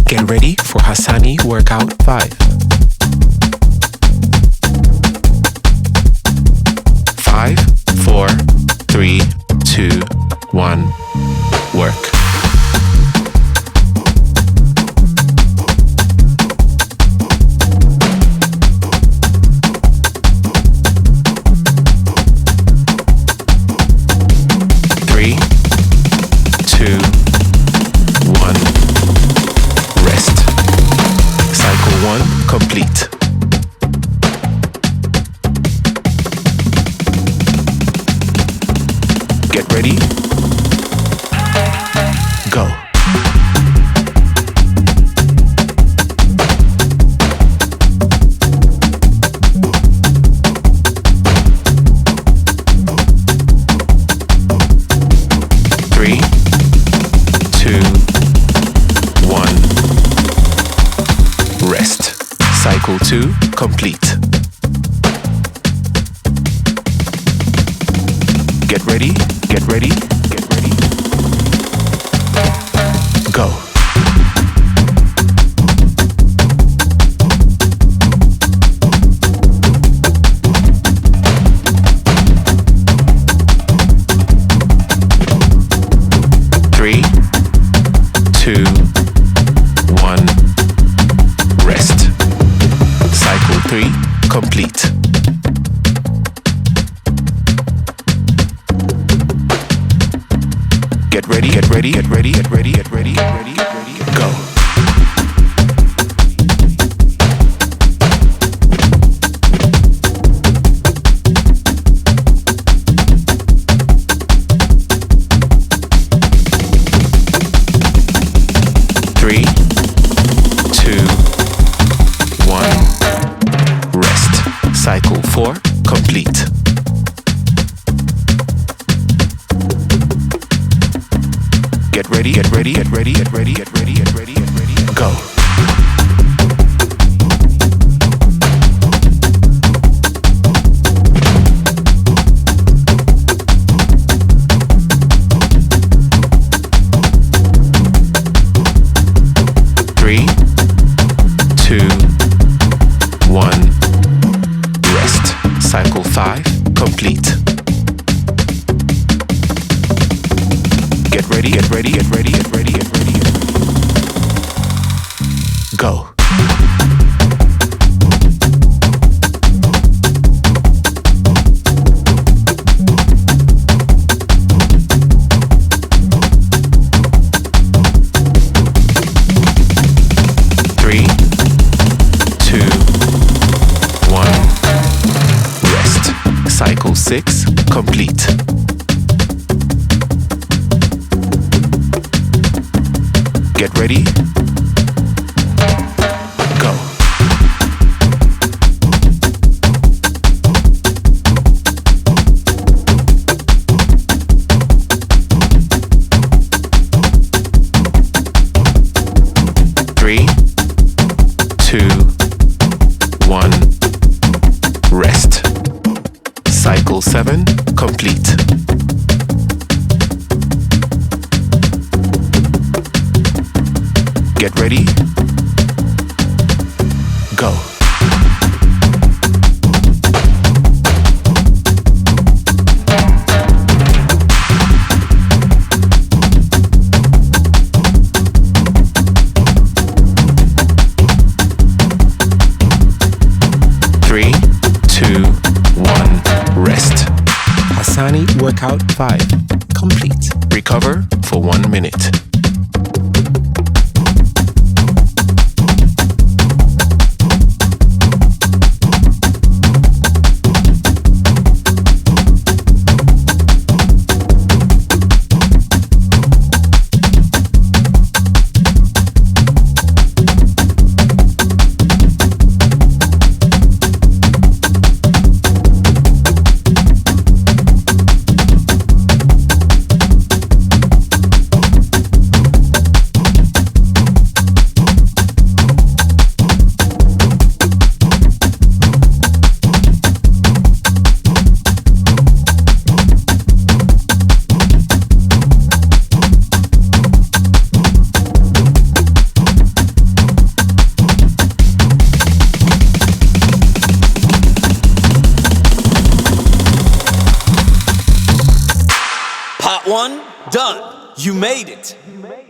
Get ready for Hassani Workout 5. 5, 4, 3, 2, 1, work. Complete. Get ready. Go. Three, 2, 1. Rest. Cycle 2 complete. Get ready, get ready, get ready. Go. Three, 2, 1. Rest. Cycle 3 complete. Get ready, get ready, get ready, get ready, get ready, get ready, get ready, go. Three, 2, 1. Rest. Cycle 4 complete. Get ready, get ready, get ready, get ready, get ready, get ready, get ready, go. Three, 2, 1. Rest. Cycle 5 complete. Get ready, get ready, get ready, get ready, get ready, get ready. Go. Three, 2, 1. Rest. Cycle 6 complete. Get ready. Go. Three, 2, 1. Rest. Cycle 7 complete. Get ready. Go. Three, 2, 1. Rest. Hassani Workout 5 complete. Recover for 1 minute. Hot one, done. You made it.